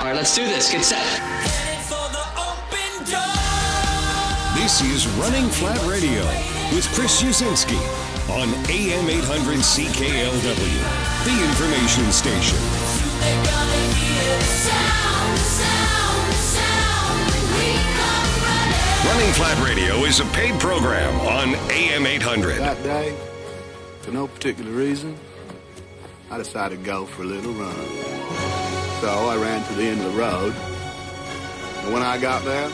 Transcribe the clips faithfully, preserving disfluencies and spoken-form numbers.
right, let's do this. Get set. This is Running Flat Radio with Chris Usinski on A M eight hundred C K L W, the information station. Running Flat Radio is a paid program on A M eight hundred. That day, for no particular reason, I decided to go for a little run. So I ran to the end of the road, and when I got there,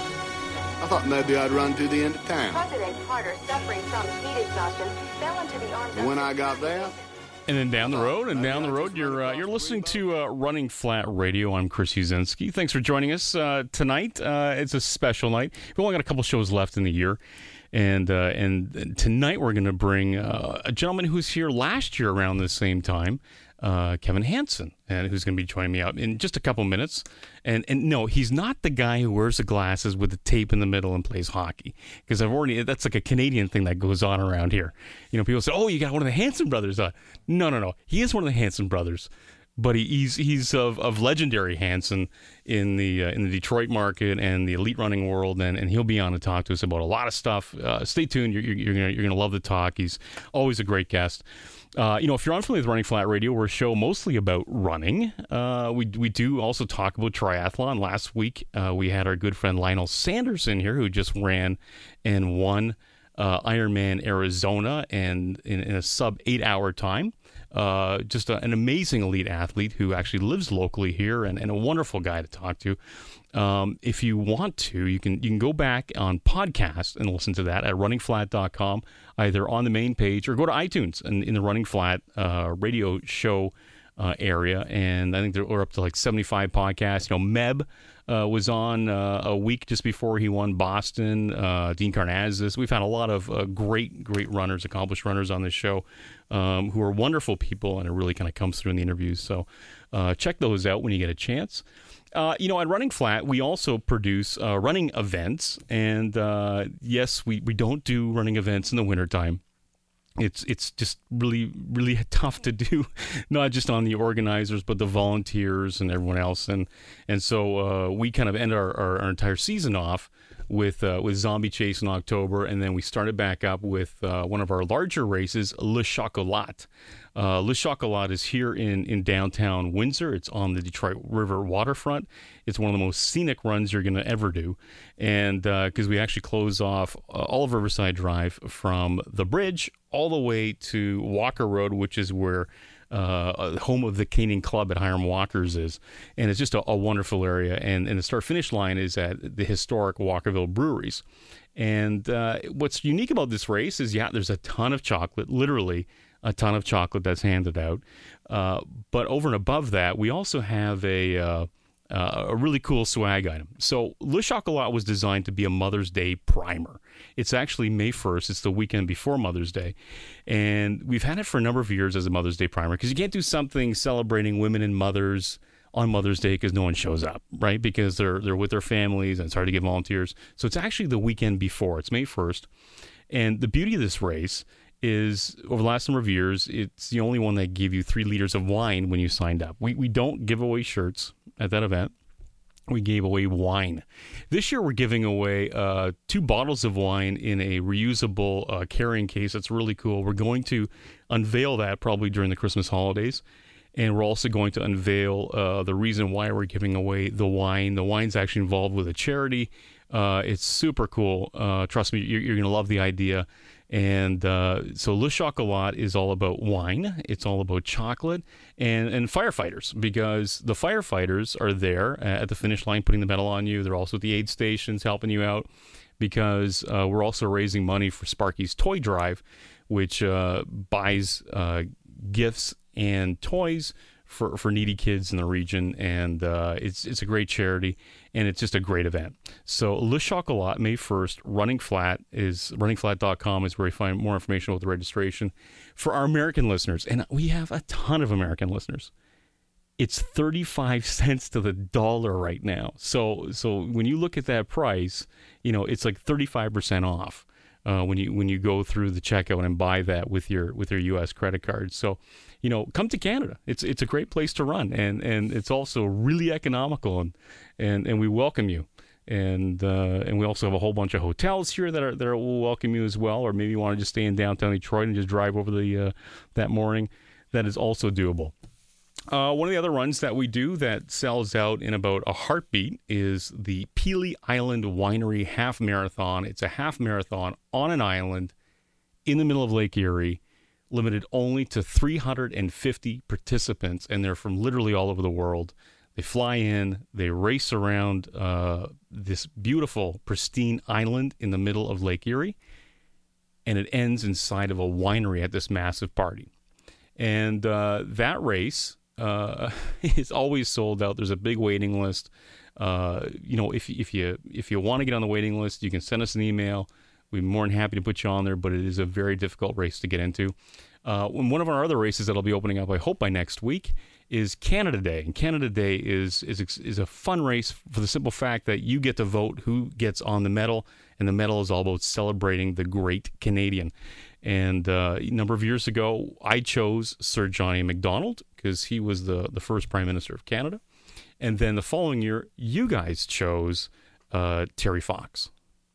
I thought maybe I'd run to the end of town. President Carter, suffering from heat exhaustion, fell into the arms And of... when I got there... And then down the road, and down the road, you're uh, you're listening to uh, Running Flat Radio. I'm Chris Usinski. Thanks for joining us uh, tonight. Uh, it's a special night. We've only got a couple shows left in the year, and uh, and tonight we're going to bring uh, a gentleman who was here last year around the same time, uh, Kevin Hansen, and who's going to be joining me out in just a couple minutes. And and no, he's not the guy who wears the glasses with the tape in the middle and plays hockey, because I've already that's like a Canadian thing that goes on around here. You know, people say, "Oh, you got one of the Hansen brothers on." No, no, no. He is one of the Hansen brothers, but he, he's he's of, of legendary Hansen in the uh, in the Detroit market and the elite running world, and, and he'll be on to talk to us about a lot of stuff. Uh, stay tuned. You're, you're, you're gonna you're gonna love the talk. He's always a great guest. Uh, you know, if you're unfamiliar with Running Flat Radio, we're a show mostly about running. Uh, we we do also talk about triathlon. Last week, uh, we had our good friend Lionel Sanders in here, who just ran and won uh, Ironman Arizona and in, in a sub eight hour time. Uh, just a, an amazing elite athlete who actually lives locally here, and, and a wonderful guy to talk to. Um, if you want to, you can you can go back on podcast and listen to that at running flat dot com, either on the main page or go to iTunes and in the Running Flat uh, radio show uh, area. And I think they're we're up to like seventy-five podcasts. You know, Meb uh, was on uh, a week just before he won Boston. Uh, Dean Karnazes. We've had a lot of uh, great, great runners, accomplished runners on this show um, who are wonderful people, and it really kind of comes through in the interviews. So uh, check those out when you get a chance. Uh, you know, at Running Flat, we also produce uh, running events. And uh, yes, we, we don't do running events in the wintertime. It's it's just really, really tough to do, not just on the organizers, but the volunteers and everyone else. And and so uh, we kind of end our, our, our entire season off with uh, with Zombie Chase in October, and then we started back up with uh, one of our larger races, Le Chocolat. Uh, Le Chocolat is here in, in downtown Windsor. It's on the Detroit River waterfront. It's one of the most scenic runs you're going to ever do, and because uh, we actually close off uh, all of Riverside Drive from the bridge all the way to Walker Road, which is where uh, home of the Canadian Club at Hiram Walker's is, and it's just a, a wonderful area. And, and the start-finish line is at the historic Walkerville Breweries. And uh, what's unique about this race is, yeah, there's a ton of chocolate, literally a ton of chocolate that's handed out. Uh, but over and above that, we also have a uh, uh, a really cool swag item. So Le Chocolat was designed to be a Mother's Day primer. It's actually May first. It's the weekend before Mother's Day. And we've had it for a number of years as a Mother's Day primer, because you can't do something celebrating women and mothers on Mother's Day because no one shows up, right? Because they're they're with their families and it's hard to get volunteers. So it's actually the weekend before. It's May first. And the beauty of this race is, over the last number of years, it's the only one that gave you three liters of wine when you signed up. We we don't give away shirts at that event. We gave away wine. This year we're giving away uh, two bottles of wine in a reusable uh, carrying case. That's really cool. We're going to unveil that probably during the Christmas holidays. And we're also going to unveil uh, the reason why we're giving away the wine. The wine's actually involved with a charity. Uh, it's super cool. Uh, trust me, you're, you're going to love the idea. And uh, so Le Chocolat is all about wine. It's all about chocolate and, and firefighters, because the firefighters are there at the finish line putting the medal on you. They're also at the aid stations helping you out, because uh, we're also raising money for Sparky's Toy Drive, which uh, buys uh, gifts and toys for, for needy kids in the region, and uh, it's it's a great charity, and it's just a great event. So Le Chocolat, May first, Running Flat is running flat dot com is where you find more information about the registration. For our American listeners, and we have a ton of American listeners, it's thirty-five cents to the dollar right now. So so when you look at that price, you know, it's like thirty-five percent off. uh, when you when you go through the checkout and buy that with your with your U S credit card. So, you know, come to Canada. It's it's a great place to run, and, and it's also really economical, and and, and we welcome you. And uh, and we also have a whole bunch of hotels here that are that are, will welcome you as well. Or maybe you want to just stay in downtown Detroit and just drive over the uh, that morning. That is also doable. Uh, one of the other runs that we do that sells out in about a heartbeat is the Pelee Island Winery Half Marathon. It's a half marathon on an island in the middle of Lake Erie, limited only to three hundred fifty participants, and they're from literally all over the world. They fly in, they race around uh, this beautiful, pristine island in the middle of Lake Erie, and it ends inside of a winery at this massive party. And uh, that race uh, is always sold out. There's a big waiting list. Uh, you know, if if you if you want to get on the waiting list, you can send us an email. We'd be more than happy to put you on there, but it is a very difficult race to get into. Uh, one of our other races that'll be opening up, I hope, by next week is Canada Day. And Canada Day is is is a fun race for the simple fact that you get to vote who gets on the medal, and the medal is all about celebrating the great Canadian. And uh, a number of years ago, I chose Sir Johnny Macdonald because he was the, the first Prime Minister of Canada. And then the following year, you guys chose uh, Terry Fox.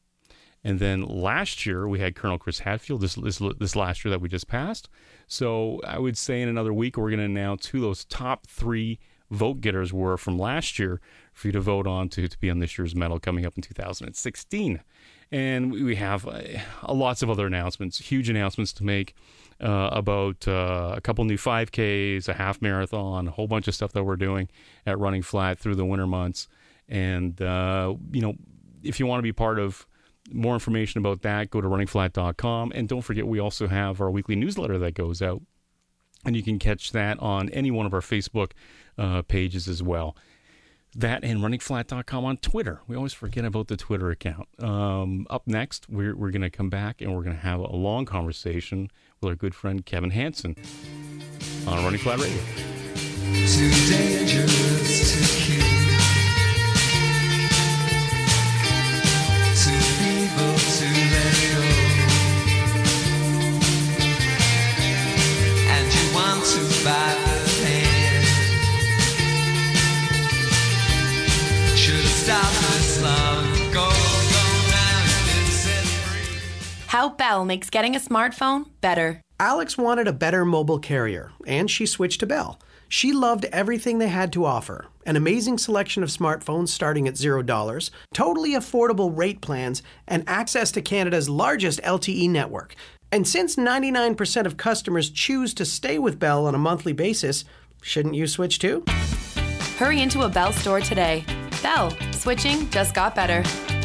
And then last year, we had Colonel Chris Hadfield, this, this this last year that we just passed. So I would say in another week, we're going to announce who those top three vote getters were from last year for you to vote on to, to be on this year's medal coming up in two thousand sixteen. And we have uh, lots of other announcements, huge announcements to make uh, about uh, a couple new five Ks, a half marathon, a whole bunch of stuff that we're doing at Running Flat through the winter months. And, uh, you know, if you want to be part of more information about that, go to running flat dot com. And don't forget, we also have our weekly newsletter that goes out. And you can catch that on any one of our Facebook uh, pages as well. That and running flat dot com on Twitter. We always forget about the Twitter account. Um, up next, we're, we're going to come back and we're going to have a long conversation with our good friend Kevin Hansen on Running Flat Radio. Too dangerous to kill. Too evil to let go. And you want to bite the hand. Should have stopped this long ago. Go now, you've been set free. How Bell makes getting a smartphone better. Alex wanted a better mobile carrier, and she switched to Bell. She loved everything they had to offer. An amazing selection of smartphones starting at zero dollars, totally affordable rate plans, and access to Canada's largest L T E network. And since ninety-nine percent of customers choose to stay with Bell on a monthly basis, shouldn't you switch too? Hurry into a Bell store today. Bell, switching just got better.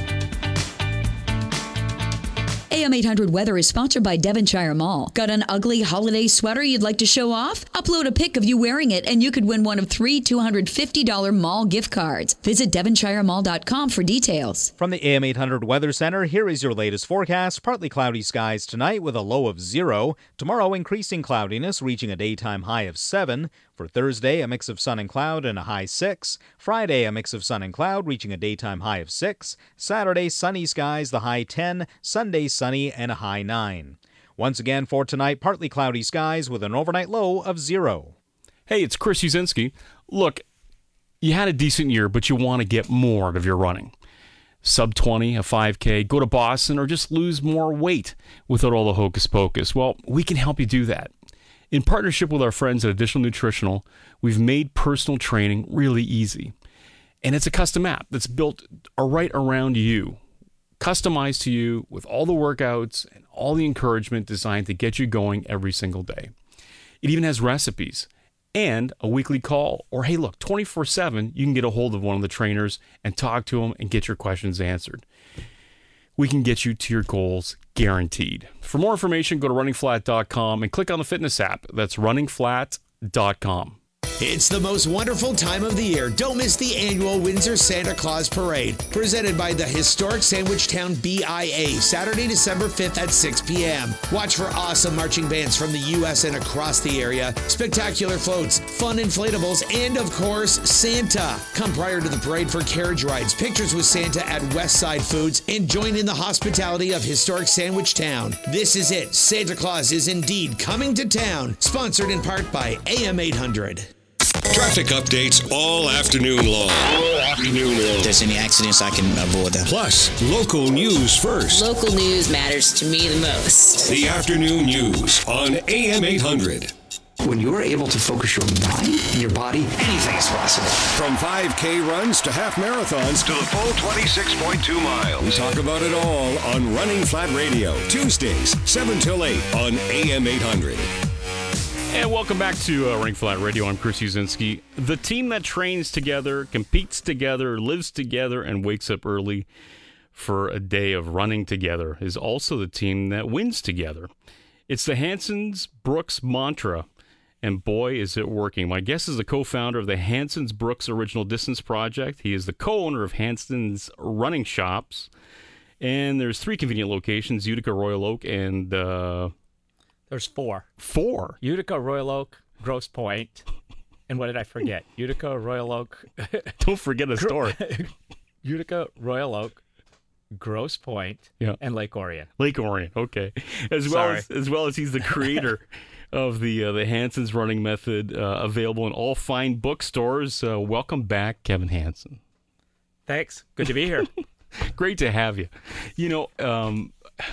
A M eight hundred Weather is sponsored by Devonshire Mall. Got an ugly holiday sweater you'd like to show off? Upload a pic of you wearing it and you could win one of three two hundred fifty dollars mall gift cards. Visit devonshire mall dot com for details. From the A M eight hundred Weather Center, here is your latest forecast. Partly cloudy skies tonight with a low of zero. Tomorrow, increasing cloudiness, reaching a daytime high of seven. For Thursday, a mix of sun and cloud and a high six. Friday, a mix of sun and cloud, reaching a daytime high of six. Saturday, sunny skies, the high ten. Sunday, sunny and a high nine. Once again for tonight, partly cloudy skies with an overnight low of zero. Hey, it's Chris Uzinski. Look, you had a decent year, but you want to get more out of your running. Sub twenty, a five K, go to Boston, or just lose more weight without all the hocus pocus. Well, we can help you do that. In partnership with our friends at Additional Nutritional, we've made personal training really easy. And it's a custom app that's built right around you, customized to you with all the workouts and all the encouragement designed to get you going every single day. It even has recipes and a weekly call. Or hey, look, twenty-four seven, you can get a hold of one of the trainers and talk to them and get your questions answered. We can get you to your goals guaranteed. For more information, go to running flat dot com and click on the fitness app. That's running flat dot com. It's the most wonderful time of the year. Don't miss the annual Windsor Santa Claus Parade, presented by the historic Sandwich Town B I A, Saturday, December fifth at six p.m. Watch for awesome marching bands from the U S and across the area, spectacular floats, fun inflatables, and of course, Santa. Come prior to the parade for carriage rides, pictures with Santa at Westside Foods, and join in the hospitality of historic Sandwich Town. This is it. Santa Claus is indeed coming to town. Sponsored in part by A M eight hundred. Traffic updates all afternoon long. All afternoon long. If there's any accidents, I can avoid them. Plus, local news first. Local news matters to me the most. The afternoon news on A M eight hundred. When you're able to focus your mind and your body, anything is possible. From five K runs to half marathons to the full twenty-six point two miles. We talk about it all on Running Flat Radio. Tuesdays, seven till eight on A M eight hundred. And welcome back to uh, Running Flat Radio. I'm Chris Uzinski. The team that trains together, competes together, lives together, and wakes up early for a day of running together is also the team that wins together. It's the Hansons Brooks mantra, and boy, is it working. My guest is the co-founder of the Hansons Brooks Original Distance Project. He is the co-owner of Hansons Running Shops, and there's three convenient locations, Utica, Royal Oak, and... Uh, There's four. Four? Utica, Royal Oak, Grosse Pointe, and what did I forget? Utica, Royal Oak. Don't forget a store. Utica, Royal Oak, Grosse Pointe, yeah. and Lake Orion. Lake Orion, okay. As well as as well as he's the creator of the uh, the Hanson's running method, uh, available in all fine bookstores. Uh, welcome back, Kevin Hanson. Thanks. Good to be here. Great to have you. You know, um,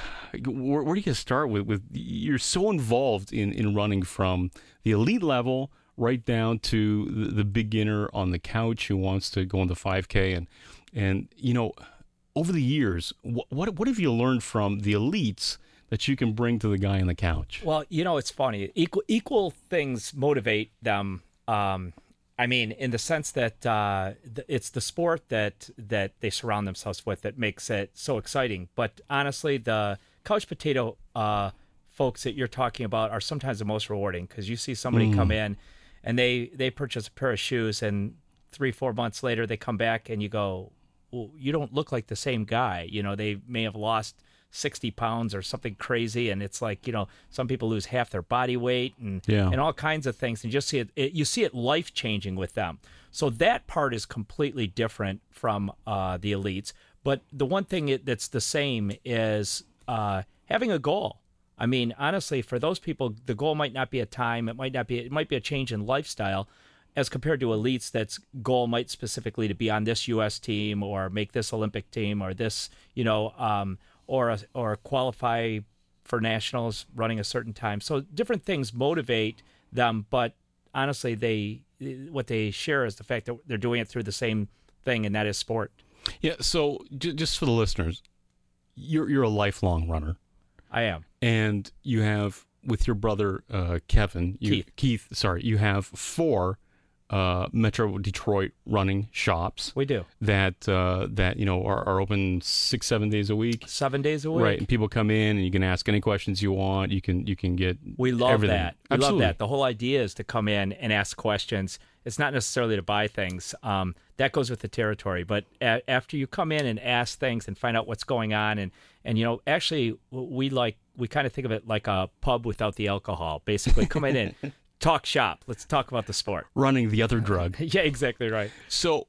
where, where do you start with? With you're so involved in, in running from the elite level right down to the, the beginner on the couch who wants to go into five K, and and you know, over the years, what what, what have you learned from the elites that you can bring to the guy on the couch? Well, you know, it's funny. Equal equal things motivate them. Um, I mean, in the sense that uh, th- it's the sport that that they surround themselves with that makes it so exciting. But honestly, the couch potato uh, folks that you're talking about are sometimes the most rewarding, because you see somebody mm. come in and they, they purchase a pair of shoes, and three, four months later they come back and you go, well, you don't look like the same guy. You know, they may have lost sixty pounds or something crazy, and it's like, you know, some people lose half their body weight and yeah. and all kinds of things, and you just see it, it you see it life changing with them. So that part is completely different from uh, the elites. But the one thing it, that's the same is uh, having a goal. I mean, honestly, for those people, the goal might not be a time, it might not be, it might be a change in lifestyle, as compared to elites, that's goal might specifically to be on this U S team or make this Olympic team or this, you know, um, or or qualify for nationals running a certain time. So different things motivate them, but honestly, they what they share is the fact that they're doing it through the same thing, and that is sport. Yeah. So j- just for the listeners, you're you're a lifelong runner. I am, and you have with your brother uh, Kevin, you, Keith. Keith. Sorry, you have four. Uh, Metro Detroit running shops. We do that. Uh, that you know are, are open six, seven days a week. Seven days a week, right? And people come in, and you can ask any questions you want. You can you can get. We love everything. that. We Absolutely. love that. The whole idea is to come in and ask questions. It's not necessarily to buy things. Um, that goes with the territory. But a- after you come in and ask things and find out what's going on, and and you know, actually, we like we kind of think of it like a pub without the alcohol. Basically, come in and talk shop. Let's talk about the sport. Running the other drug. Yeah, exactly right. So,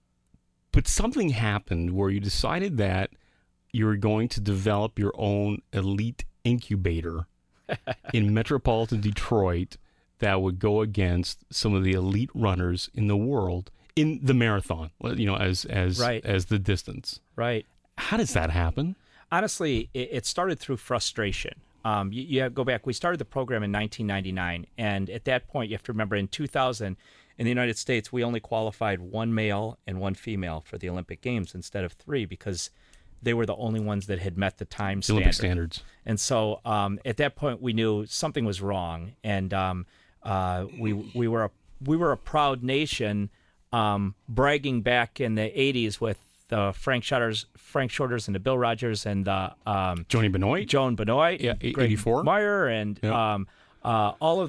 but something happened where you decided that you were going to develop your own elite incubator in metropolitan Detroit that would go against some of the elite runners in the world in the marathon, you know, as as right. as the distance. Right. How does that happen? Honestly, it, it started through frustration. Um, you, you have to go back. We started the program in nineteen ninety-nine, and at that point, you have to remember, in two thousand, in the United States, we only qualified one male and one female for the Olympic Games instead of three, because they were the only ones that had met the time standard. Olympic standards. And so um, at that point, we knew something was wrong, and um, uh, we we were a, we were a proud nation, um, bragging back in the eighties with the Frank Shorters, Frank Shorters, and the Bill Rogers, and the um, Joni Benoit, Joan Benoit, yeah, Greg eighty-four, Meyer, and yeah. um, uh, all of those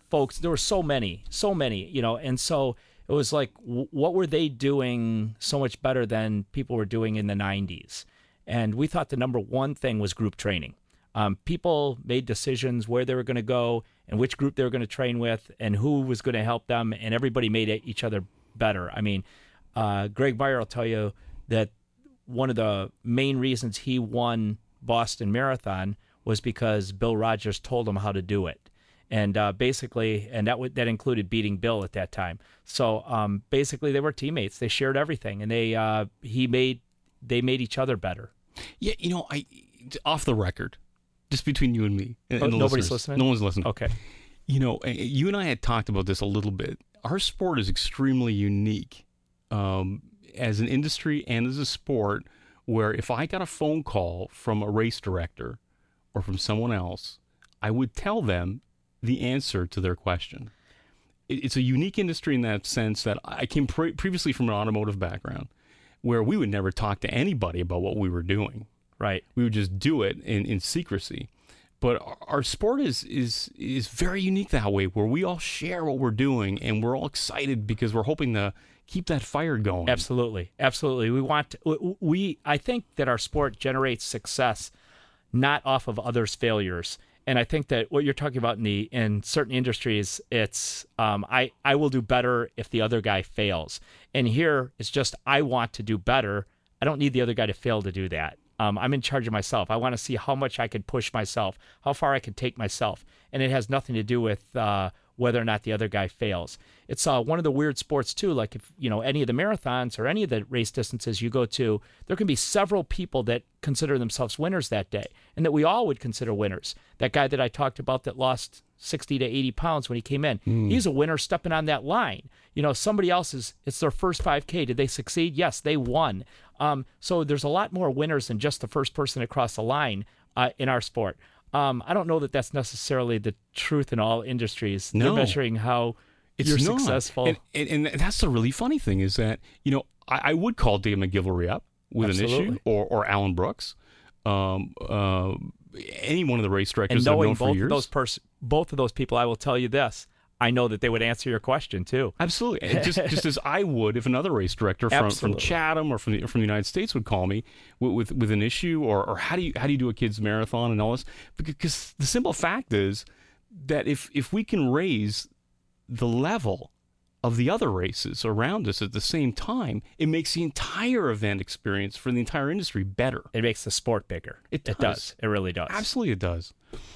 folks. There were so many, so many, you know, and so it was like, w- what were they doing so much better than people were doing in the nineties? And we thought the number one thing was group training. Um, people made decisions where they were going to go and which group they were going to train with and who was going to help them, and everybody made each other better. I mean, uh, Greg Meyer will tell you that one of the main reasons he won Boston Marathon was because Bill Rogers told him how to do it. And uh, basically, and that w- that included beating Bill at that time. So um, basically, they were teammates. They shared everything, and they uh, he made they made each other better. Yeah, you know, I off the record, just between you and me, and, Oh, and the nobody's listeners. listening? No one's listening. Okay. You know, you and I had talked about this a little bit. Our sport is extremely unique um, as an industry and as a sport, where if I got a phone call from a race director or from someone else, I would tell them the answer to their question. It's a unique industry in that sense that I came pre- previously from an automotive background, where we would never talk to anybody about what we were doing. Right. We would just do it in, in secrecy. But our, our sport is is is very unique that way, where we all share what we're doing and we're all excited because we're hoping to keep that fire going. Absolutely, absolutely. We want to, we. I think that our sport generates success not off of others' failures. And I think that what you're talking about in the in certain industries, it's um, I I will do better if the other guy fails. And here it's just I want to do better. I don't need the other guy to fail to do that. Um, I'm in charge of myself. I want to see how much I can push myself, how far I can take myself, and it has nothing to do with uh, whether or not the other guy fails. It's uh, one of the weird sports too. Like if you know any of the marathons or any of the race distances you go to, there can be several people that consider themselves winners that day, and that we all would consider winners. That guy that I talked about that lost sixty to eighty pounds when he came in, Mm. he's a winner stepping on that line. You know, somebody else is, it's their first five K. Did they succeed? Yes, they won. Um, so there's a lot more winners than just the first person across the line uh, in our sport. Um, I don't know that that's necessarily the truth in all industries. No. They're measuring how It's you're not. successful. And, and, and that's the really funny thing is that, you know, I, I would call Dave McGilvery up with an issue, Absolutely. or, or Alan Brooks, um, uh, any one of the race directors And I've knowing known for both years. of those pers- both of those people, I will tell you this: I know that they would answer your question too. Absolutely, And just just as I would if another race director from, from Absolutely. Chatham or from the, from the United States would call me with with, with an issue, or, or how do you how do you do a kids marathon and all this? Because the simple fact is that if if we can raise the level of the other races around us at the same time, it makes the entire event experience for the entire industry better. It makes the sport bigger. It does. It does. It really does. Absolutely, it does.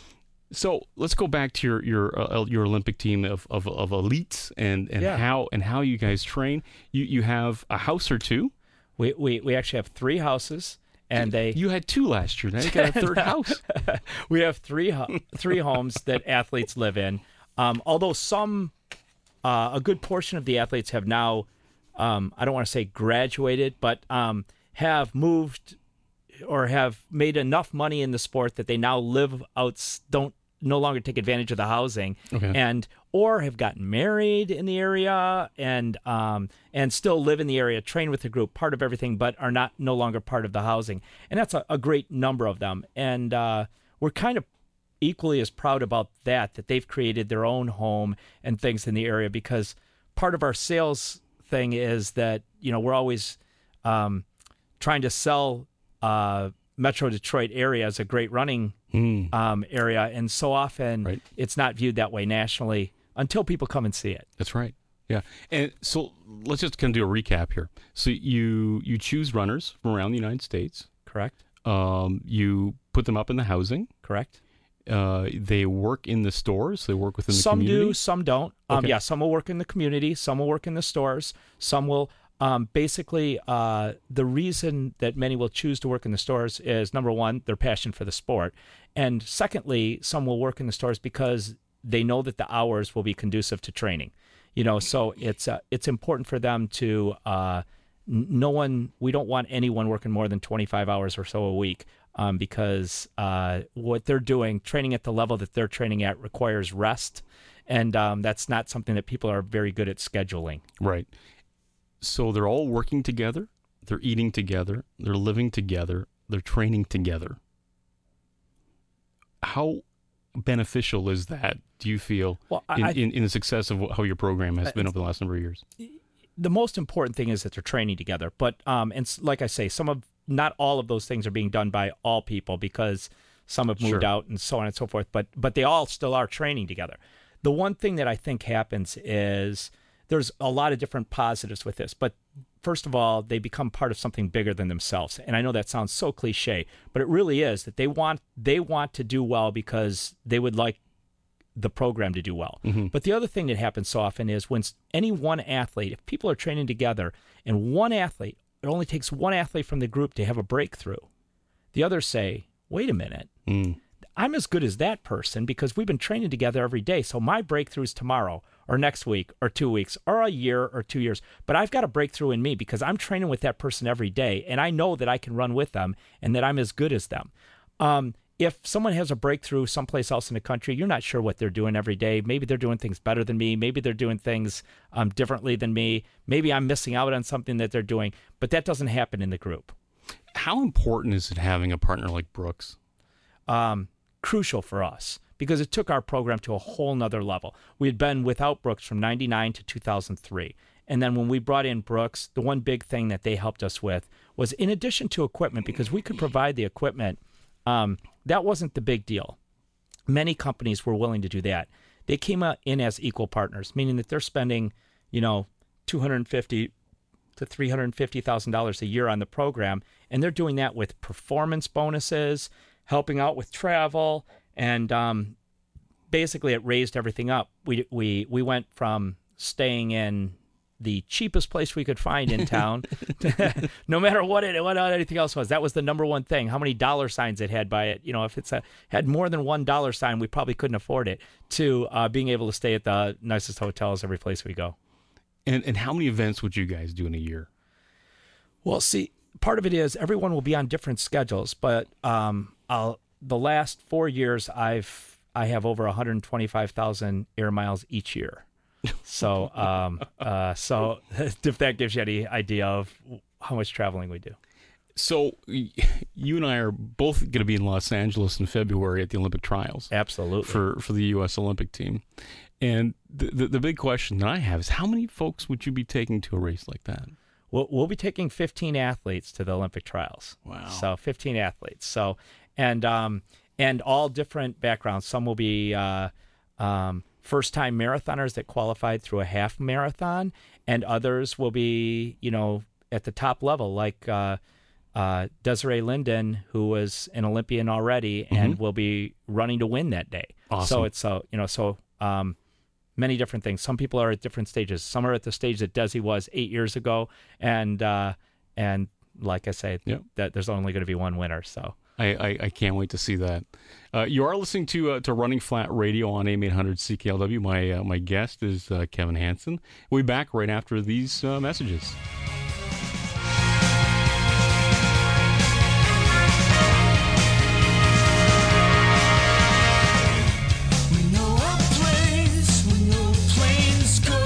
So let's go back to your your uh, your Olympic team of, of, of elites and, and Yeah. how and how you guys train. You you have a house or two. We we, we actually have three houses, and they You had two last year. Now you got a third house. we have three ho- three homes that athletes live in. Um, although some, uh, a good portion of the athletes have now, um, I don't want to say graduated, but um, have moved or have made enough money in the sport that they now live out, don't no longer take advantage of the housing, Okay. and or have gotten married in the area and um, and still live in the area, train with the group, part of everything, but are not no longer part of the housing. And that's a, a great number of them. And uh, we're kind of equally as proud about that, that they've created their own home and things in the area, because part of our sales thing is that, you know, we're always um, trying to sell uh, Metro Detroit area as a great running Mm. um, area. And so often Right. it's not viewed that way nationally until people come and see it. That's right. Yeah. And so let's just kind of do a recap here. So you you choose runners from around the United States. Correct. Um, you put them up in the housing. Correct. Uh, they work in the stores. They work within the Some community. do, some don't. Um, Okay. Yeah, some will work in the community, some will work in the stores, some will. Um, basically, uh, the reason that many will choose to work in the stores is, number one, their passion for the sport. And secondly, some will work in the stores because they know that the hours will be conducive to training. You know, so it's uh, it's important for them to, uh, n- no one, we don't want anyone working more than twenty-five hours or so a week. Um, because uh, what they're doing, training at the level that they're training at, requires rest, and um, that's not something that people are very good at scheduling. Right. So they're all working together. They're eating together. They're living together. They're training together. How beneficial is that, do you feel well, in, I, in, in the success of how your program has been over the last number of years? The most important thing is that they're training together. But um, and like I say, some of not all of those things are being done by all people because some have moved Sure. out and so on and so forth. But but they all still are training together. The one thing that I think happens is there's a lot of different positives with this. But first of all, they become part of something bigger than themselves. And I know that sounds so cliche, but it really is that they want they want to do well because they would like the program to do well. Mm-hmm. But the other thing that happens so often is when any one athlete, if people are training together and one athlete, it only takes one athlete from the group to have a breakthrough. The others say, wait a minute, Mm. I'm as good as that person because we've been training together every day. So my breakthrough is tomorrow or next week or two weeks or a year or two years. But I've got a breakthrough in me because I'm training with that person every day. And I know that I can run with them and that I'm as good as them. Um, if someone has a breakthrough someplace else in the country, you're not sure what they're doing every day. Maybe they're doing things better than me. Maybe they're doing things um, differently than me. Maybe I'm missing out on something that they're doing. But that doesn't happen in the group. How important is it having a partner like Brooks? Um, crucial for us because it took our program to a whole nother level. We had been without Brooks from ninety-nine to two thousand three. And then when we brought in Brooks, the one big thing that they helped us with was in addition to equipment, because we could provide the equipment, um, that wasn't the big deal. Many companies were willing to do that. They came in as equal partners, meaning that they're spending, you know, two hundred fifty to three hundred fifty thousand dollars a year on the program. And they're doing that with performance bonuses, helping out with travel, and um, basically it raised everything up. We we we went from staying in the cheapest place we could find in town, to, no matter what it what anything else was. That was the number one thing. How many dollar signs it had by it? You know, if it's a, had more than one dollar sign, we probably couldn't afford it. To uh, being able to stay at the nicest hotels every place we go. And and how many events would you guys do in a year? Well, see, part of it is everyone will be on different schedules, but um, I'll, the last four years I've I have over one hundred twenty-five thousand air miles each year. So, um, uh, so if that gives you any idea of how much traveling we do. So you and I are both going to be in Los Angeles in February at the Olympic trials. Absolutely. For for the U S Olympic team. And the, the the big question that I have is how many folks would you be taking to a race like that? We'll, we'll be taking fifteen athletes to the Olympic trials. Wow. So fifteen athletes. So, and, um, and all different backgrounds. Some will be, uh, um, first-time marathoners that qualified through a half marathon, and others will be, you know, at the top level, like uh, uh, Desiree Linden, who was an Olympian already and Mm-hmm. will be running to win that day. Awesome. So it's so you know so um, many different things. Some people are at different stages. Some are at the stage that Desi was eight years ago, and uh, and like I say, Yep. that there's only going to be one winner. So. I, I, I can't wait to see that. Uh, you are listening to uh, to Running Flat Radio on A M eight hundred C K L W. My uh, my guest is uh, Kevin Hansen. We'll be back right after these uh, messages. We know a place where no planes go.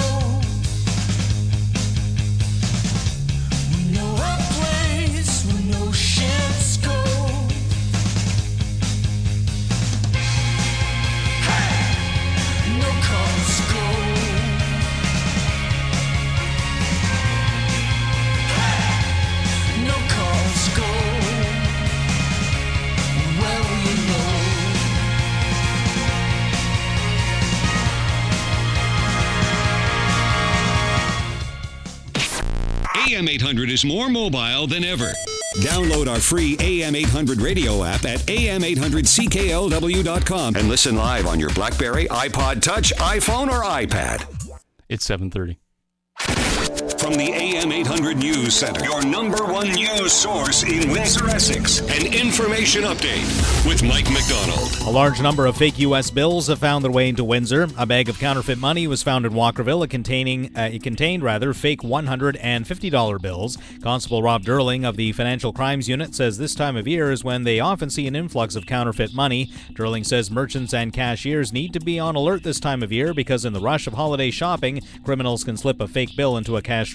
We know a place where no ships go. Hey, no cars go. Hey, no cars go. Well, we know. A M eight hundred is more mobile than ever. Download our free A M eight hundred radio app at A M eight hundred C K L W dot com and listen live on your BlackBerry, iPod Touch, iPhone, or iPad. It's seven thirty. From the A M eight hundred News Center, your number one news source in Windsor, Essex. An information update with Mike McDonald. A large number of fake U S bills have found their way into Windsor. A bag of counterfeit money was found in Walkerville. It, containing, uh, it contained rather fake one hundred fifty dollar bills. Constable Rob Durling of the Financial Crimes Unit says this time of year is when they often see an influx of counterfeit money. Durling says merchants and cashiers need to be on alert this time of year because in the rush of holiday shopping, criminals can slip a fake bill into a cash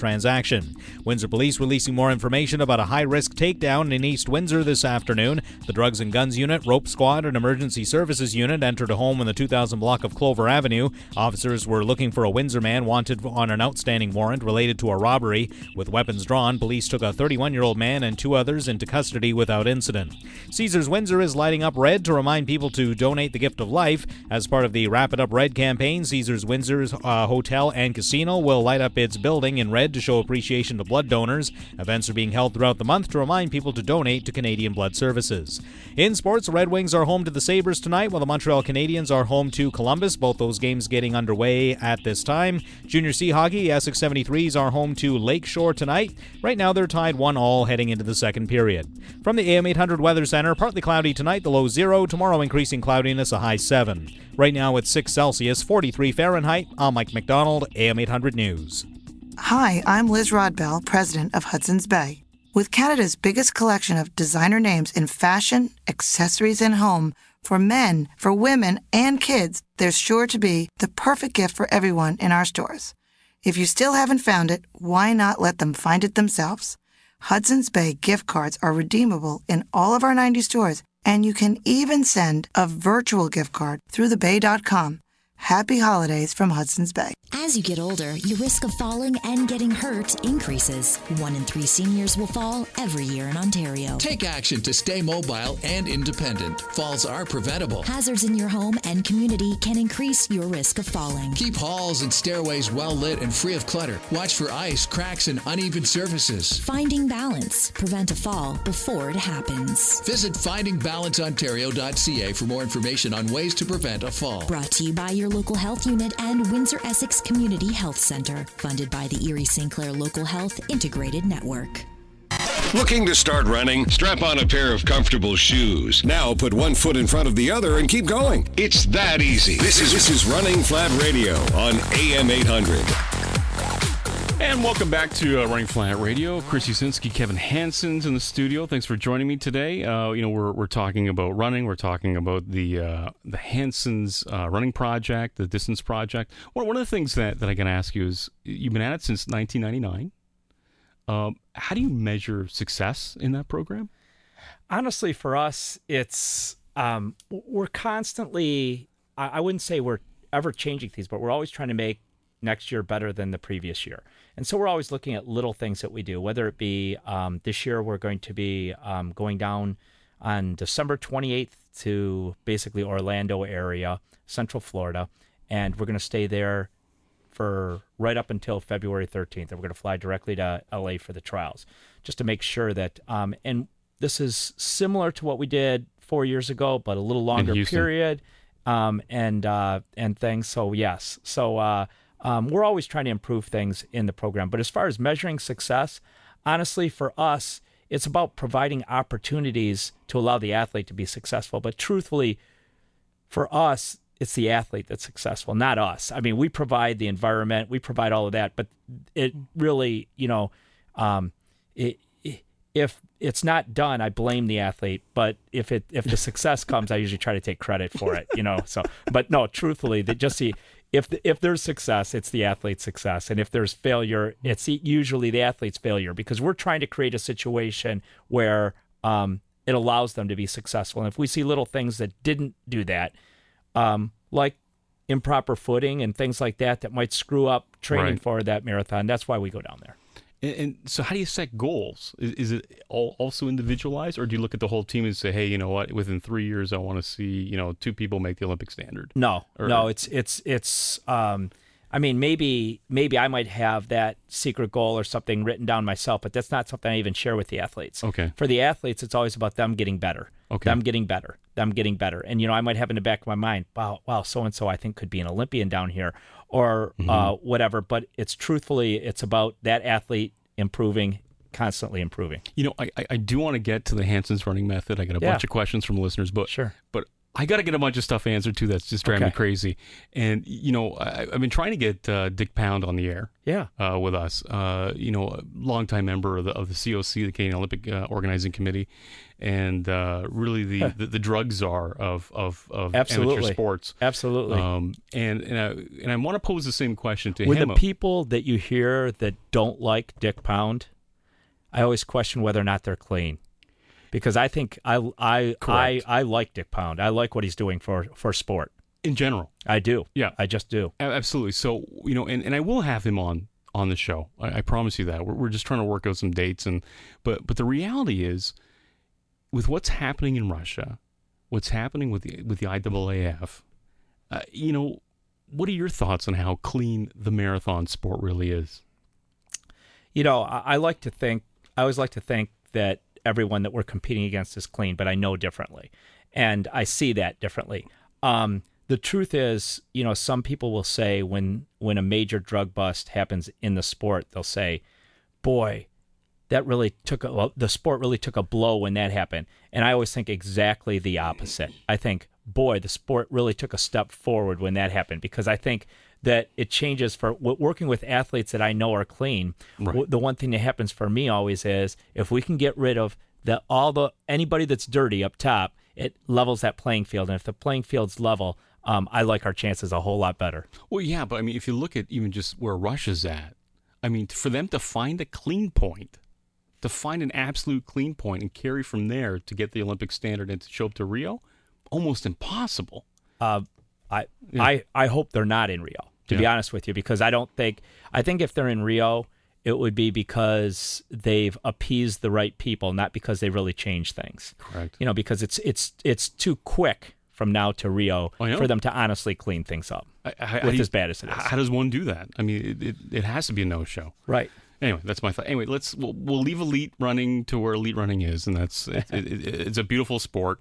transaction. Windsor Police releasing more information about a high-risk takedown in East Windsor this afternoon. The Drugs and Guns Unit, Rope Squad, and Emergency Services Unit entered a home in the two thousand block of Clover Avenue. Officers were looking for a Windsor man wanted on an outstanding warrant related to a robbery. With weapons drawn, police took a thirty-one-year-old man and two others into custody without incident. Caesars Windsor is lighting up red to remind people to donate the gift of life. As part of the Wrap It Up Red campaign, Caesars Windsor's uh, hotel and casino will light up its building in red to show appreciation to blood donors. Events are being held throughout the month to remind people to donate to Canadian Blood Services. In sports, the Red Wings are home to the Sabres tonight, while the Montreal Canadiens are home to Columbus. Both those games getting underway at this time. Junior C hockey, Essex seventy-threes are home to Lakeshore tonight. Right now they're tied one all heading into the second period. From the A M eight hundred Weather Center, partly cloudy tonight, the low zero. Tomorrow increasing cloudiness, a high seven. Right now it's six Celsius, forty-three Fahrenheit. I'm Mike McDonald, A M eight hundred News. Hi, I'm Liz Rodbell, president of Hudson's Bay. With Canada's biggest collection of designer names in fashion, accessories, and home, for men, for women, and kids, there's sure to be the perfect gift for everyone in our stores. If you still haven't found it, why not let them find it themselves? Hudson's Bay gift cards are redeemable in all of our ninety stores, and you can even send a virtual gift card through the bay dot com. Happy holidays from Hudson's Bay. As you get older, your risk of falling and getting hurt increases. One in three seniors will fall every year in Ontario. Take action to stay mobile and independent. Falls are preventable. Hazards in your home and community can increase your risk of falling. Keep halls and stairways well lit and free of clutter. Watch for ice, cracks, and uneven surfaces. Finding balance. Prevent a fall before it happens. Visit finding balance ontario dot c a for more information on ways to prevent a fall. Brought to you by your local health unit and Windsor Essex Community Health Center, funded by the Erie Saint Clair Local Health Integrated Network. Looking to start running? Strap on a pair of comfortable shoes. Now put one foot in front of the other and keep going. It's that easy. This is this is Running Flat Radio on A M eight hundred. And welcome back to uh, Running Flat Radio. Chris Usinski, Kevin Hansen's in the studio. Thanks for joining me today. Uh, you know, we're we're talking about running. We're talking about the uh, the Hansen's uh, running project, the distance project. One one of the things that, that I can ask you is, you've been at it since nineteen ninety-nine. Um, how do you measure success in that program? Honestly, for us, it's um, we're constantly. I, I wouldn't say we're ever changing things, but we're always trying to make next year better than the previous year. And so we're always looking at little things that we do, whether it be um, this year we're going to be um, going down on December twenty-eighth to basically Orlando area, Central Florida, and we're going to stay there for right up until February thirteenth. And we're going to fly directly to L A for the trials, just to make sure that, um, and this is similar to what we did four years ago, but a little longer period um, and uh, and things. So yes, so uh, Um, we're always trying to improve things in the program. But as far as measuring success, honestly, for us, it's about providing opportunities to allow the athlete to be successful. But truthfully, for us, it's the athlete that's successful, not us. I mean, we provide the environment, we provide all of that, but it really, you know, um, it, it, if it's not done, I blame the athlete. But if it if the success comes, I usually try to take credit for it, you know. So, but no, truthfully, that just see. If the, if there's success, it's the athlete's success. And if there's failure, it's usually the athlete's failure, because we're trying to create a situation where um, it allows them to be successful. And if we see little things that didn't do that, um, like improper footing and things like that, that might screw up training Right. for that marathon, that's why we go down there. And, and so how do you set goals? Is, is it all, also individualized, or do you look at the whole team and say, hey, you know what, within three years, I want to see, you know, two people make the Olympic standard? No, Or- no, it's, it's, it's, um, I mean, maybe, maybe I might have that secret goal or something written down myself, but that's not something I even share with the athletes. Okay. For the athletes, it's always about them getting better. Okay. Them getting better. Them getting better. And, you know, I might have in the back of my mind, wow, wow, so-and-so I think could be an Olympian down here, or Mhm. uh, whatever. But it's truthfully, it's about that athlete improving, constantly improving. You know, I, I- I do want to get to the Hansen's running method. I got a Yeah. bunch of questions from listeners, but sure. But I got to get a bunch of stuff answered too. That's just driving Okay. me crazy. And you know, I, I've been trying to get uh, Dick Pound on the air. Yeah. Uh, with us. Uh, you know, a longtime member of the of the C O C, the Canadian Olympic uh, Organizing Committee, and uh, really the, the, the drug czar of of, of amateur Absolutely. sports. Absolutely. Um, and and I, and I want to pose the same question to With him. the people that you hear that don't like Dick Pound, I always question whether or not they're clean. Because I think I I I, Correct. I like Dick Pound. I like what he's doing for, for sport. In general. I do. Yeah. I just do. A- Absolutely. So, you know, and, and I will have him on on the show. I, I promise you that. We're, we're just trying to work out some dates. and But but the reality is, with what's happening in Russia, what's happening with the, with the I A A F, uh, you know, what are your thoughts on how clean the marathon sport really is? You know, I, I like to think, I always like to think that everyone that we're competing against is clean, but I know differently. And I see that differently. Um, the truth is, you know, some people will say when, when a major drug bust happens in the sport, they'll say, boy, that really took a, the sport really took a blow when that happened. And I always think exactly the opposite. I think, boy, the sport really took a step forward when that happened, because I think that it changes for working with athletes that I know are clean. Right. W- The one thing that happens for me always is if we can get rid of the all the anybody that's dirty up top, it levels that playing field. And if the playing field's level, um, I like our chances a whole lot better. Well, yeah, but I mean, if you look at even just where Russia's at, I mean, for them to find a clean point, to find an absolute clean point and carry from there to get the Olympic standard and to show up to Rio, almost impossible. Uh, I Yeah. I I hope they're not in Rio, to be Yeah. honest with you, because I don't think I think if they're in Rio, it would be because they've appeased the right people, not because they really changed things. Correct. You know, because it's it's it's too quick from now to Rio I know. for them to honestly clean things up. I- I- how with do you- as bad as it is. How does one do that? I mean, it, it, it has to be a no-show. Right. Anyway, that's my thought. Anyway, let's we'll, we'll leave elite running to where elite running is, and that's it, it, it, it's a beautiful sport.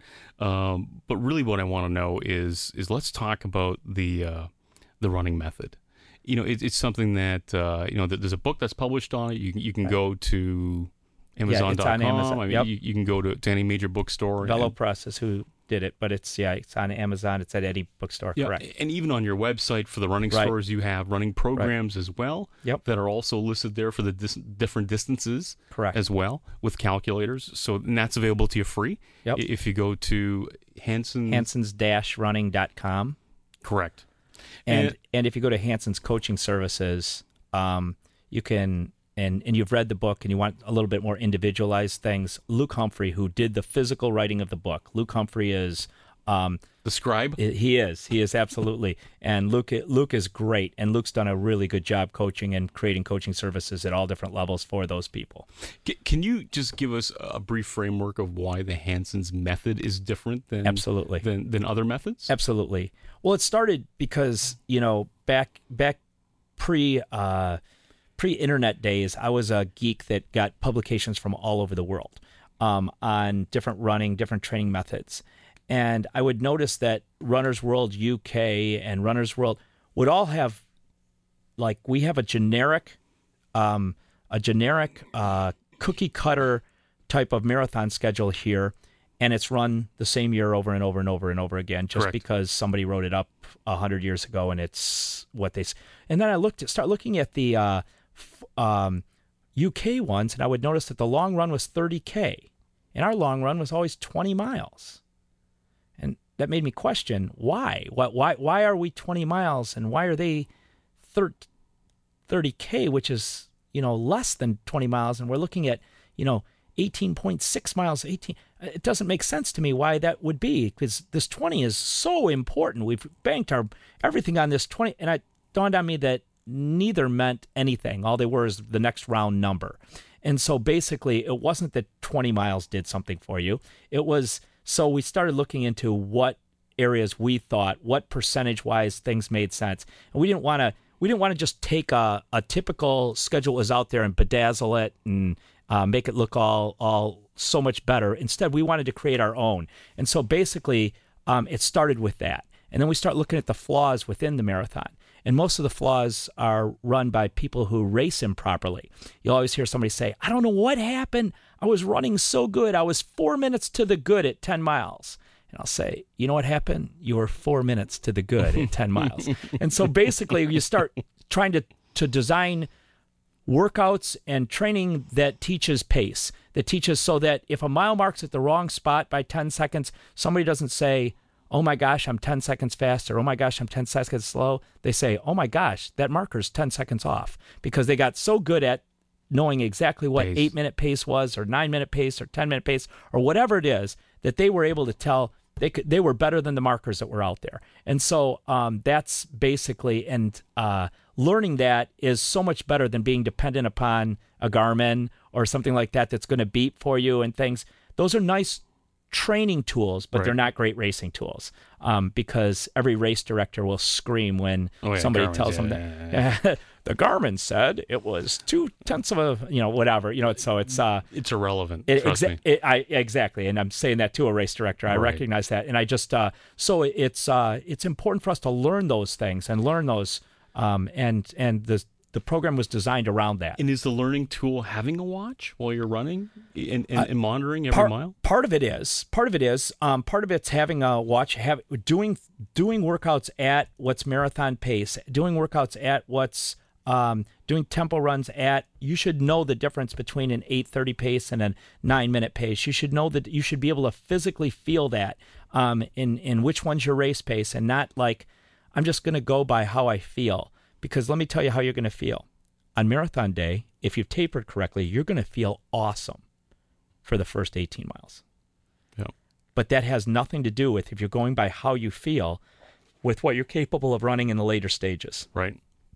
Um, but really, what I want to know is is let's talk about the uh, the running method. You know, it, it's something that uh, you know. There's a book that's published on it. You can you can go to Amazon dot com. Yeah, it's on Amazon. I mean, Yep. you, you can go to, to any major bookstore. Velo and- Press is who did it, but it's yeah, it's on Amazon. It's at any bookstore. Yeah, Correct. and even on your website for the running Right. stores, you have running programs as well. Yep. That are also listed there for the dis- different distances. Correct. As well with calculators. So and that's available to you free. Yep. i- If you go to Hanson. Hansons dash running dot com. Correct. And And- and if you go to Hanson's Coaching Services, um, you can and and you've read the book and you want a little bit more individualized things. Luke Humphrey, who did the physical writing of the book, Luke Humphrey is um, the scribe. He is. He is absolutely. And Luke Luke is great. And Luke's done a really good job coaching and creating coaching services at all different levels for those people. C- Can you just give us a brief framework of why the Hanson's method is different than Absolutely. than, than other methods? Absolutely. Well, it started because, you know, back back pre uh, pre-internet days, I was a geek that got publications from all over the world um, on different running, different training methods. And I would notice that Runner's World U K and Runner's World would all have, like, we have a generic, um, a generic uh, cookie cutter type of marathon schedule here, and it's run the same year over and over and over and over again, just Correct. because somebody wrote it up a hundred years ago, and it's what they. s- And then I looked at, start looking at the uh, f- um, U K ones, and I would notice that the long run was thirty K, and our long run was always twenty miles. And that made me question why. Why why why are we twenty miles and why are they thirty K, which is, you know, less than twenty miles, and we're looking at, you know, eighteen point six miles, eighteen. It doesn't make sense to me why that would be, because this twenty is so important. We've banked our everything on this twenty, and it dawned on me that neither meant anything. All they were is the next round number. And so basically it wasn't that twenty miles did something for you. It was, so we started looking into what areas we thought, what percentage wise things made sense. And we didn't want to, we didn't want to just take a, a typical schedule that was out there and bedazzle it and uh, make it look all, all so much better. Instead, we wanted to create our own. And so basically um, it started with that. And then we start looking at the flaws within the marathon. And most of the flaws are run by people who race improperly. You'll always hear somebody say, I don't know what happened. I was running so good. I was four minutes to the good at ten miles. And I'll say, you know what happened? You were four minutes to the good at ten miles. And so basically you start trying to, to design workouts and training that teaches pace, that teaches so that if a mile mark's at the wrong spot by ten seconds, somebody doesn't say, oh my gosh, I'm ten seconds faster. Oh my gosh, I'm ten seconds slow. They say, oh my gosh, that marker's ten seconds off, because they got so good at knowing exactly what Pace. eight minute pace was, or nine minute pace, or ten minute pace, or whatever it is, that they were able to tell they could, they were better than the markers that were out there. And so um, that's basically, and uh, learning that is so much better than being dependent upon a Garmin or something like that that's going to beep for you and things. Those are nice training tools, but Right. they're not great racing tools, um, because every race director will scream when Oh, yeah, somebody Garmin's, tells them yeah, that yeah, yeah. the Garmin said it was two tenths of a, you know, whatever, you know. So it's uh, It's irrelevant. it, trust exa- me. it, I exactly, and I'm saying that to a race director. I Right. recognize that, and I just uh, so it's uh, it's important for us to learn those things and learn those, um, and and the the program was designed around that. And is the learning tool having a watch while you're running and, and, Uh, and monitoring every part, mile? Part of it is. Part of it is. Um, part of it's having a watch, have doing doing workouts at what's marathon pace, doing workouts at what's um, doing tempo runs at. You should know the difference between an eight thirty pace and a nine minute pace. You should know that. You should be able to physically feel that um, in in which one's your race pace, and not like I'm just going to go by how I feel. Because let me tell you how you're going to feel. On marathon day, if you've tapered correctly, you're going to feel awesome for the first eighteen miles. Yeah. But that has nothing to do with, if you're going by how you feel, with what you're capable of running in the later stages. Right.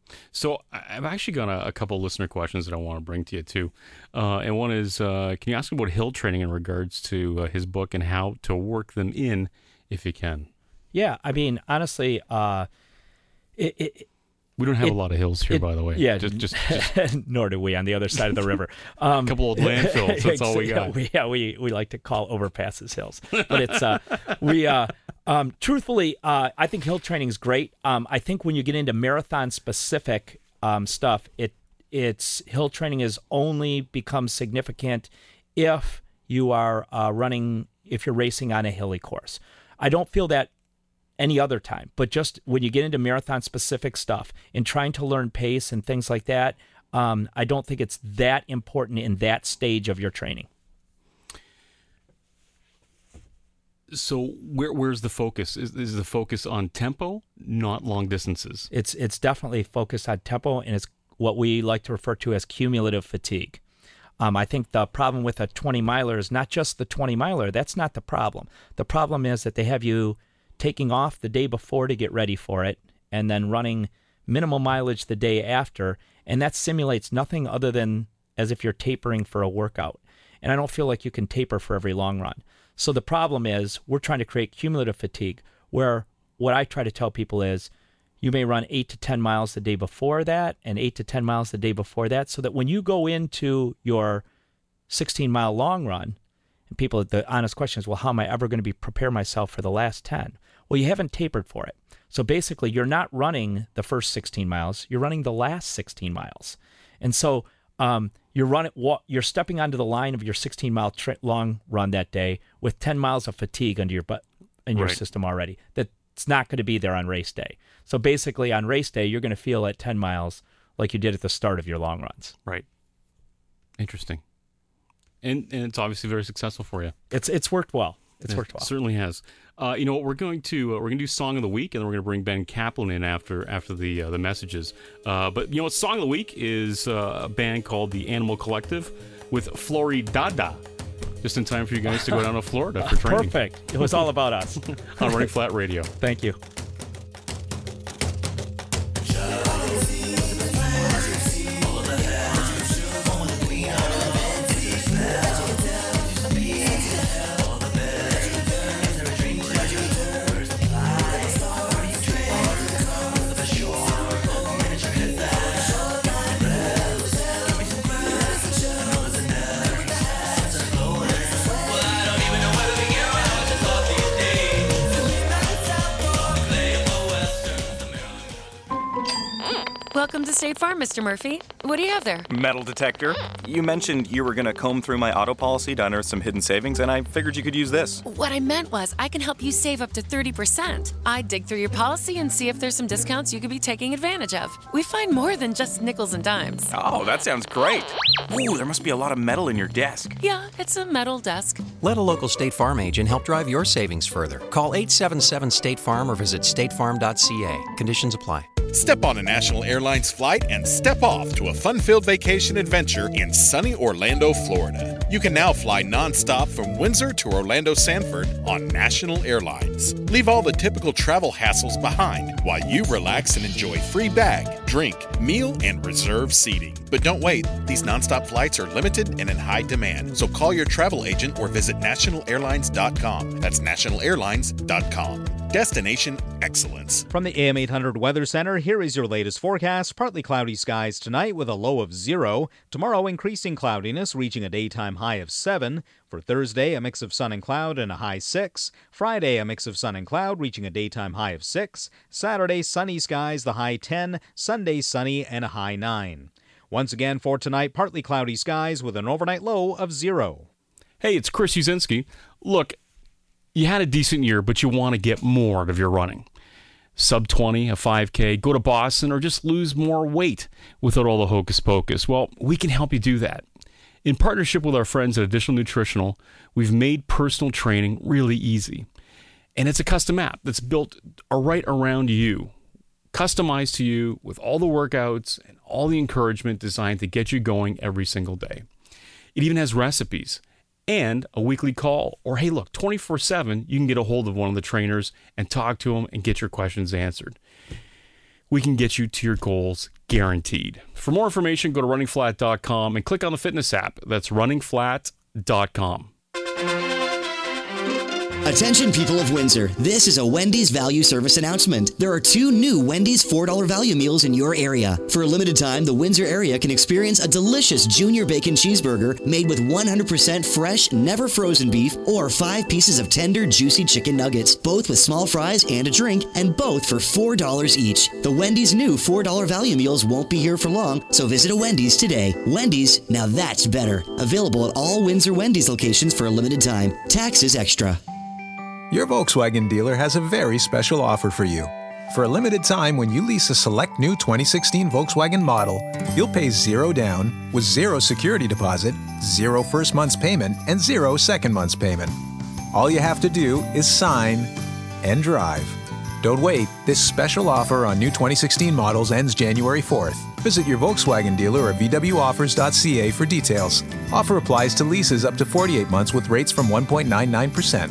So I- I've actually got a, a couple listener questions that I want to bring to you too. Uh, and one is, uh, can you ask him about hill training in regards to uh, his book and how to work them in if you can? Yeah, I mean, honestly, uh, it, it We don't have It- a lot of hills here, it- by the way. Yeah, just, just, just nor do we on the other side of the river. Um, a couple old landfills. That's all we got. we, yeah, we we like to call overpasses hills, but it's uh, we uh, um, truthfully, uh, I think hill training is great. Um, I think when you get into marathon specific um, stuff, it it's hill training is only becomes significant if you are uh, running, if you're racing on a hilly course. I don't feel that any other time, but just when you get into marathon specific stuff and trying to learn pace and things like that, um, I don't think it's that important in that stage of your training. So where where's the focus? Is, is the focus on tempo, not long distances? It's it's definitely focused on tempo, and it's what we like to refer to as cumulative fatigue. Um, I think the problem with a twenty miler is not just the twenty miler. That's not the problem. The problem is that they have you taking off the day before to get ready for it, and then running minimal mileage the day after, and that simulates nothing other than as if you're tapering for a workout. And I don't feel like you can taper for every long run. So the problem is we're trying to create cumulative fatigue, where what I try to tell people is you may run eight to ten miles the day before that and eight to ten miles the day before that, so that when you go into your sixteen mile long run, and people, the honest question is, well, how am I ever going to be prepare myself for the last ten? Well, you haven't tapered for it. So basically, you're not running the first sixteen miles. You're running the last sixteen miles. And so um, you're running, you're stepping onto the line of your sixteen mile tri- long run that day with ten miles of fatigue under your butt in your Right. system already. That's not going to be there on race day. So basically, on race day, you're going to feel at ten miles like you did at the start of your long runs. Right. Interesting. And and it's obviously very successful for you. It's it's worked well. It's It worked well. certainly has. Uh, you know what? We're going to uh, we're going to do song of the week, and then we're going to bring Ben Kaplan in after after the uh, the messages. Uh, but you know what? Song of the week is uh, a band called the Animal Collective with Floridada. Just in time for you guys to go down to Florida for training. Perfect. It was all about us. On Running Flat Radio. Thank you. Well, I don't even know whether to get around to thought these days. Welcome to State Farm, Mister Murphy. What do you have there? Metal detector. You mentioned you were going to comb through my auto policy to unearth some hidden savings, and I figured you could use this. What I meant was I can help you save up to thirty percent. I'd dig through your policy and see if there's some discounts you could be taking advantage of. We find more than just nickels and dimes. Oh, that sounds great. Ooh, there must be a lot of metal in your desk. Yeah, it's a metal desk. Let a local State Farm agent help drive your savings further. Call eight seven seven State Farm or visit state farm dot c a. Conditions apply. Step on a National Airlines flight and step off to a fun-filled vacation adventure in sunny Orlando, Florida. You can now fly nonstop from Windsor to Orlando Sanford on National Airlines. Leave all the typical travel hassles behind while you relax and enjoy free bag, drink, meal, and reserved seating. But don't wait. These nonstop flights are limited and in high demand. So call your travel agent or visit national airlines dot com. That's national airlines dot com. Destination excellence. From the A M eight hundred Weather Center, here is your latest forecast. Partly cloudy skies tonight with a low of zero. Tomorrow, increasing cloudiness, reaching a daytime high of seven. For Thursday, a mix of sun and cloud and a high six. Friday, a mix of sun and cloud, reaching a daytime high of six. Saturday, sunny skies, the high ten. Sunday, sunny and a high nine. Once again for tonight, partly cloudy skies with an overnight low of zero. Hey, it's Chris Uzinski. Look, you had a decent year, but you want to get more out of your running. Sub twenty, a five K, go to Boston, or just lose more weight without all the hocus pocus. Well, we can help you do that. In partnership with our friends at Additional Nutritional, we've made personal training really easy. And it's a custom app that's built right around you, customized to you with all the workouts and all the encouragement designed to get you going every single day. It even has recipes and a weekly call. Or hey, look, twenty-four seven, you can get a hold of one of the trainers and talk to them and get your questions answered. We can get you to your goals guaranteed. For more information, go to running flat dot com and click on the fitness app. That's running flat dot com. Attention people of Windsor, this is a Wendy's value service announcement. There are two new Wendy's four dollar value meals in your area. For a limited time, the Windsor area can experience a delicious Junior Bacon Cheeseburger made with one hundred percent fresh, never frozen beef, or five pieces of tender, juicy chicken nuggets, both with small fries and a drink, and both for four dollars each. The Wendy's new four dollar value meals won't be here for long, so visit a Wendy's today. Wendy's, now that's better. Available at all Windsor Wendy's locations for a limited time. Taxes extra. Your Volkswagen dealer has a very special offer for you. For a limited time, when you lease a select new twenty sixteen Volkswagen model, you'll pay zero down with zero security deposit, zero first month's payment, and zero second month's payment. All you have to do is sign and drive. Don't wait. This special offer on new twenty sixteen models ends January fourth. Visit your Volkswagen dealer or v w offers dot c a for details. Offer applies to leases up to forty-eight months with rates from one point nine nine percent.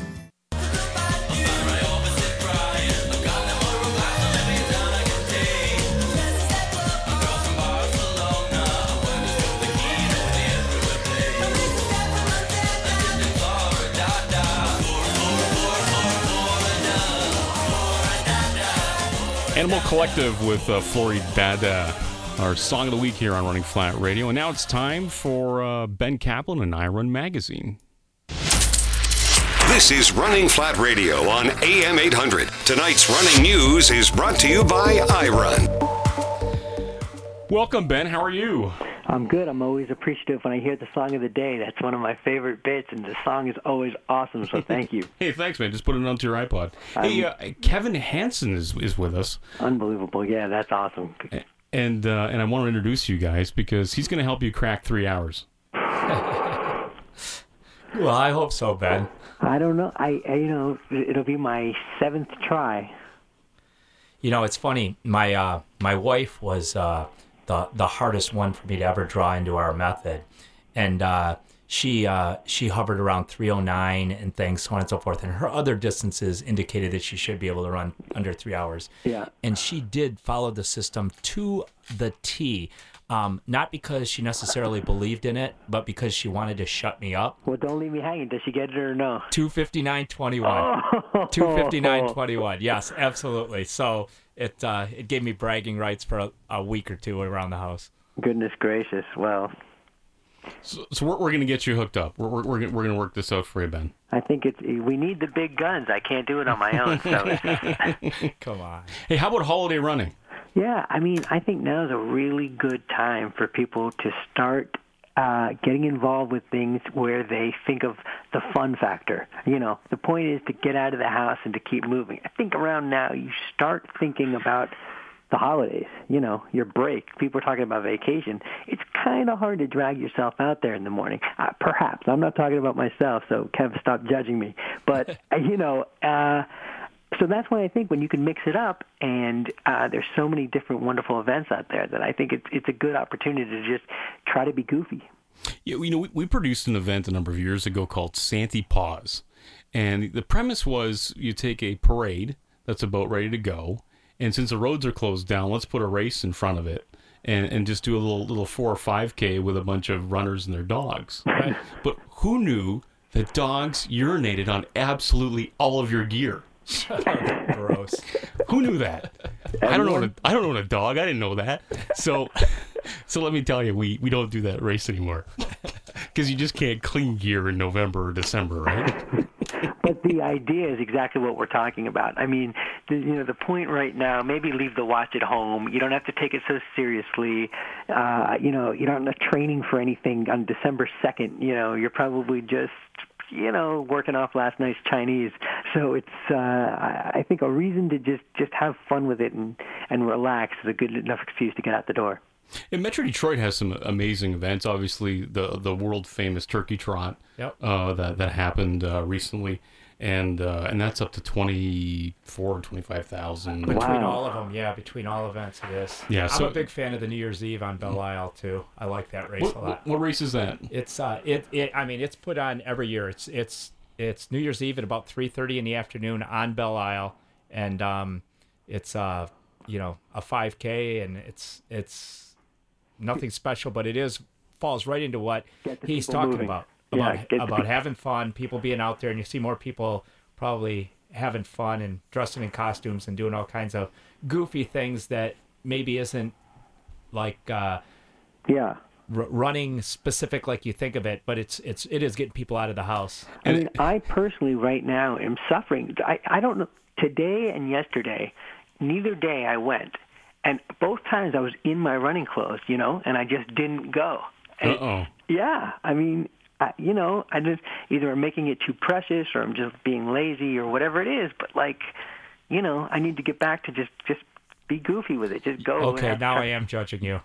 Animal Collective with uh, Flory Dada, our song of the week here on Running Flat Radio. And now it's time for uh, Ben Kaplan and I Run Magazine. This is Running Flat Radio on A M eight hundred. Tonight's running news is brought to you by iRun. Welcome, Ben. How are you? I'm good. I'm always appreciative when I hear the song of the day. That's one of my favorite bits, and the song is always awesome, so thank you. Hey, thanks, man. Just put it onto your iPod. Um, hey, uh, Kevin Hansen is is with us. Unbelievable. Yeah, that's awesome. And uh, and I want to introduce you guys because he's going to help you crack three hours. Well, I hope so, Ben. I don't know. I, I you know, it'll be my seventh try. You know, it's funny. My uh, my wife was uh, the the hardest one for me to ever draw into our method, and uh, she uh, she hovered around three oh nine and things, so on and so forth. And her other distances indicated that she should be able to run under three hours. Yeah. And she did follow the system to the T. Um, not because she necessarily believed in it, but because she wanted to shut me up. Well, don't leave me hanging. Does she get it or no? two fifty-nine twenty-one. Oh. two fifty-nine twenty-one. Yes, absolutely. So it uh, it gave me bragging rights for a, a week or two around the house. Goodness gracious. Well. So, so we're, we're going to get you hooked up. We're we're we're going to work this out for you, Ben. I think it's we need the big guns. I can't do it on my own. So. Come on. Hey, how about holiday running? Yeah, I mean, I think now is a really good time for people to start uh, getting involved with things where they think of the fun factor. You know, the point is to get out of the house and to keep moving. I think around now you start thinking about the holidays, you know, your break. People are talking about vacation. It's kind of hard to drag yourself out there in the morning. Uh, perhaps. I'm not talking about myself, so Kev, stop judging me. But, you know, uh, so that's why I think when you can mix it up, and uh, there's so many different wonderful events out there that I think it's, it's a good opportunity to just try to be goofy. Yeah, you know, we, we produced an event a number of years ago called Santy Paws. And the premise was you take a parade that's about ready to go, and since the roads are closed down, let's put a race in front of it and, and just do a little little four or five K with a bunch of runners and their dogs. Right? But who knew that dogs urinated on absolutely all of your gear? Gross. Who knew that? I don't know. What a, I don't know what a dog. I didn't know that. So, so let me tell you, we, we don't do that race anymore because you just can't clean gear in November or December, right? But the idea is exactly what we're talking about. I mean, the, you know, the point right now, maybe leave the watch at home. You don't have to take it so seriously. Uh, you know, you're not training for anything on December second. You know, you're probably just, you know, working off last night's Chinese. So it's, uh, I think, a reason to just, just have fun with it and, and relax is a good enough excuse to get out the door. And Metro Detroit has some amazing events. Obviously, the the world famous Turkey Trot yep. uh, that that happened uh, recently, and uh, and that's up to twenty-four, twenty-five thousand. Between wow. all of them, yeah, between all events it is. Yeah, I'm so, a big fan of the New Year's Eve on Belle Isle too. I like that race what, a lot. What race is that? It's uh, it, it. I mean, it's put on every year. It's it's it's New Year's Eve at about three thirty in the afternoon on Belle Isle, and um, it's uh, you know, a five K, and it's it's. Nothing special, but it is falls right into what he's talking moving. about Yeah, about about having fun, people being out there, and you see more people probably having fun and dressing in costumes and doing all kinds of goofy things that maybe isn't like uh, yeah r- running specific like you think of it, but it's it's it is getting people out of the house. I mean, I personally right now am suffering. I I don't know. Today and yesterday, neither day I went. And both times I was in my running clothes, you know, and I just didn't go. And, Uh-oh. Yeah, I mean, I, you know, I just either I'm making it too precious or I'm just being lazy or whatever it is. But like, you know, I need to get back to just just be goofy with it. Just go. Okay, now I am judging you.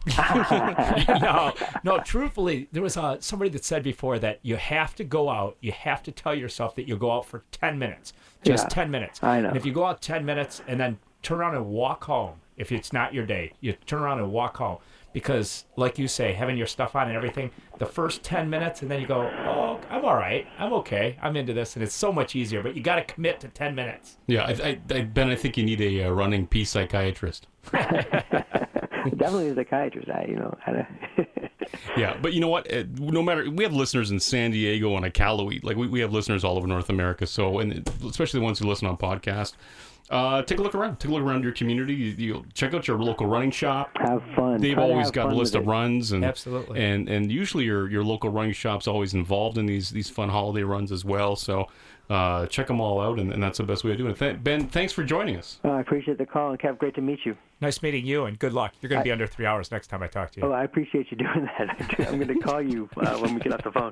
no, no. Truthfully, there was uh, somebody that said before that you have to go out. You have to tell yourself that you'll go out for ten minutes, just Yeah, ten minutes. I know. And if you go out ten minutes and then turn around and walk home. If it's not your day, you turn around and walk home. Because, like you say, having your stuff on and everything, the first ten minutes, and then you go, oh, I'm all right. I'm okay. I'm into this. And it's so much easier. But you got to commit to ten minutes. Yeah, I, I, I, Ben, I think you need a uh, running pea psychiatrist. Definitely a psychiatrist. I, you know, I Yeah, but you know what? Uh, No matter, we have listeners in San Diego and Iqaluit. Like we, we have listeners all over North America. So, and especially the ones who listen on podcast. Uh, take a look around. Take a look around your community. You, you check out your local running shop. Have fun. They've Try to always have got a fun list with of it. runs, and Absolutely. and and usually your your local running shop's always involved in these these fun holiday runs as well. So uh, check them all out, and, and that's the best way of doing it. Th- Ben, thanks for joining us. Oh, I appreciate the call, and Kev, great to meet you. Nice meeting you, and good luck. You're going to be I- under three hours next time I talk to you. Oh, I appreciate you doing that. I'm going to call you uh, when we get off the phone.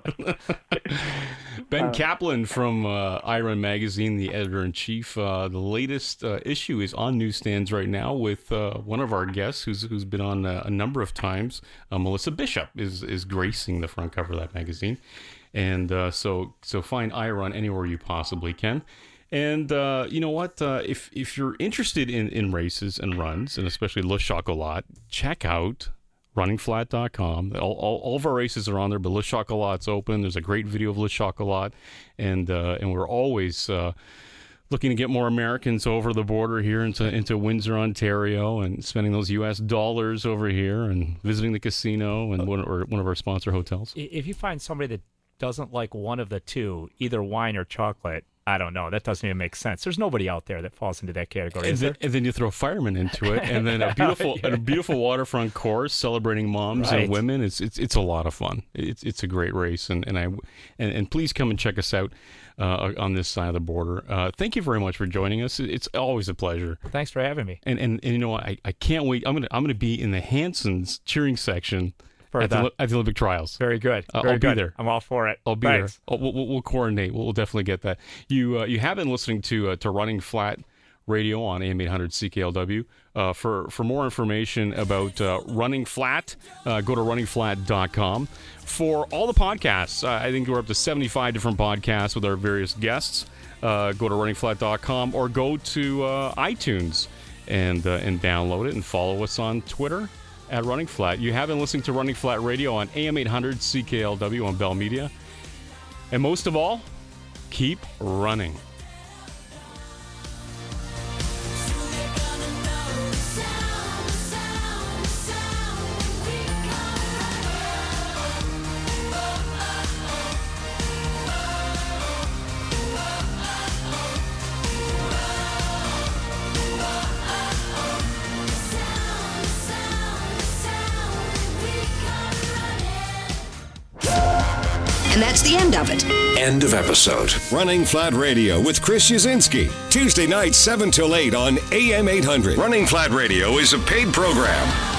Ben Uh, Kaplan from uh, iRun Magazine, the editor-in-chief. Uh, the latest uh, issue is on newsstands right now with uh, one of our guests who's who's been on uh, a number of times. Uh, Melissa Bishop is is gracing the front cover of that magazine. And uh, so so find iRun anywhere you possibly can. And uh, you know what? Uh, if if you're interested in, in races and runs, and especially Le Chocolat, check out running flat dot com. All, all, all of our races are on there, but Le Chocolat's open. There's a great video of Le Chocolat, and uh, and we're always uh, looking to get more Americans over the border here into into Windsor, Ontario, and spending those U S dollars over here and visiting the casino and one or one of our sponsor hotels. If you find somebody that doesn't like one of the two, either wine or chocolate, I don't know. That doesn't even make sense. There's nobody out there that falls into that category. And Is then, there? and then you throw firemen into it, and then a beautiful and a beautiful waterfront course celebrating moms Right. and women. It's it's it's a lot of fun. It's it's a great race, and and I and, and please come and check us out uh, on this side of the border. Uh, thank you very much for joining us. It's always a pleasure. Thanks for having me. And and, and you know what? I, I can't wait. I'm gonna I'm gonna be in the Hansons cheering section For at the, the- at the Olympic trials. Very good. Uh, Very I'll good. be there. I'm all for it. I'll be Thanks. there. Oh, we'll, we'll, we'll coordinate. We'll, we'll definitely get that. You uh, you have been listening to uh, to Running Flat Radio on A M eight hundred C K L W. Uh, for for more information about uh, Running Flat, uh, go to running flat dot com. For all the podcasts, uh, I think we're up to seventy-five different podcasts with our various guests. Uh, go to running flat dot com or go to uh, iTunes and uh, and download it and follow us on Twitter at Running Flat. You have been listening to Running Flat Radio on A M eight hundred C K L W on Bell Media. And most of all, keep running. And that's the end of it. End of episode. Running Flat Radio with Chris Yazinski. Tuesday night, seven till eight on A M eight hundred. Running Flat Radio is a paid program.